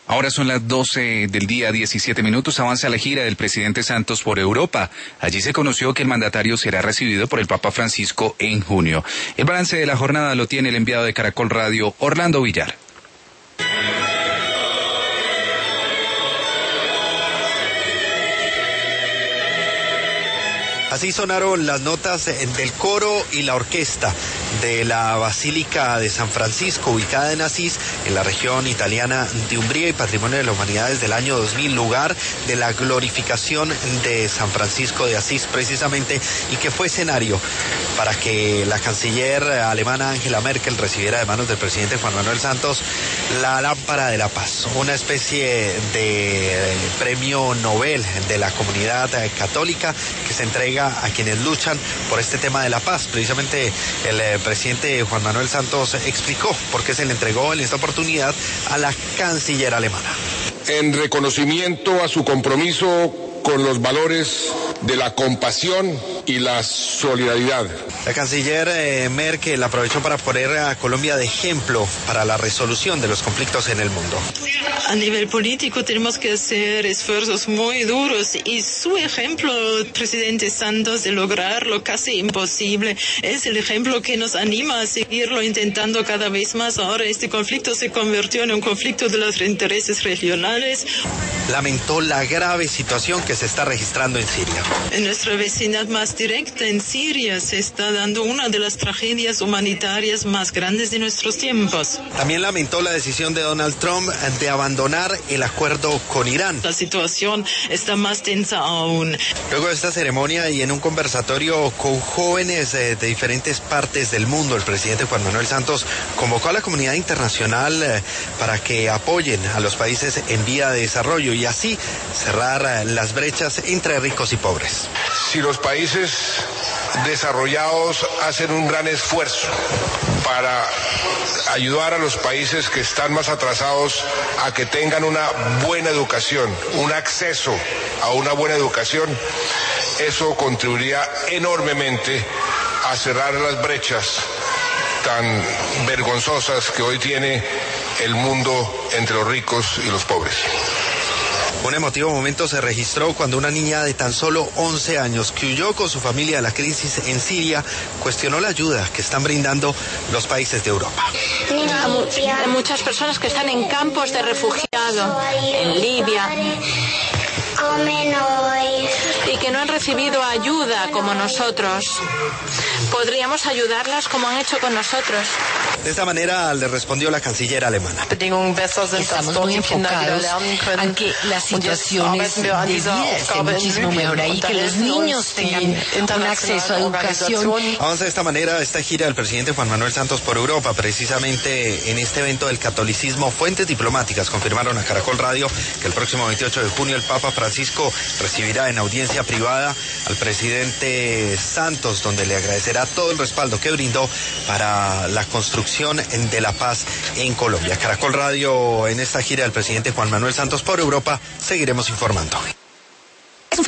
Ahora son las 12 del día, 17 minutos. Avanza la gira del presidente Santos por Europa. Allí se conoció que el mandatario será recibido por el Papa Francisco en junio. El balance de la jornada lo tiene el enviado de Caracol Radio, Orlando Villar. Así sonaron las notas del coro y la orquesta de la Basílica de San Francisco, ubicada en Asís, en la región italiana de Umbría y Patrimonio de la Humanidad desde el año 2000, lugar de la glorificación de San Francisco de Asís precisamente, y que fue escenario para que la canciller alemana Angela Merkel recibiera de manos del presidente Juan Manuel Santos la lámpara de la paz, una especie de premio Nobel de la comunidad católica que se entrega a quienes luchan por este tema de la paz. Precisamente el presidente Juan Manuel Santos explicó por qué se le entregó en esta oportunidad a la canciller alemana. En reconocimiento a su compromiso con los valores de la compasión y la solidaridad. La canciller Merkel aprovechó para poner a Colombia de ejemplo para la resolución de los conflictos en el mundo. A nivel político tenemos que hacer esfuerzos muy duros y su ejemplo, presidente Santos, de lograr lo casi imposible, es el ejemplo que nos anima a seguirlo intentando cada vez más. Ahora este conflicto se convirtió en un conflicto de los intereses regionales. Lamentó la grave situación que se está registrando en Siria. En nuestra vecindad más directa, en Siria, se está dando una de las tragedias humanitarias más grandes de nuestros tiempos. También lamentó la decisión de Donald Trump de abandonar el acuerdo con Irán. La situación está más tensa aún. Luego de esta ceremonia y en un conversatorio con jóvenes de diferentes partes del mundo, el presidente Juan Manuel Santos convocó a la comunidad internacional para que apoyen a los países en vía de desarrollo y así cerrar las brechas entre ricos y pobres. Si los países desarrollados hacen un gran esfuerzo para ayudar a los países que están más atrasados a que tengan una buena educación, un acceso a una buena educación, eso contribuiría enormemente a cerrar las brechas tan vergonzosas que hoy tiene el mundo entre los ricos y los pobres. Un emotivo momento se registró cuando una niña de tan solo 11 años que huyó con su familia de la crisis en Siria cuestionó la ayuda que están brindando los países de Europa. Hay muchas personas que están en campos de refugiados en Libia y que no han recibido ayuda como nosotros. Podríamos ayudarlas como han hecho con nosotros. De esta manera le respondió la canciller alemana. Estamos muy enfocados en que las situaciones de vida estén muchísimo mejor ahí, que los niños tengan un acceso a educación. Avanza de esta manera esta gira del presidente Juan Manuel Santos por Europa. Precisamente en este evento del catolicismo, fuentes diplomáticas confirmaron a Caracol Radio que el próximo 28 de junio el Papa Francisco recibirá en audiencia privada al presidente Santos, donde le agradecerá todo el respaldo que brindó para la construcción de la paz en Colombia. Caracol Radio, en esta gira del presidente Juan Manuel Santos por Europa, seguiremos informando.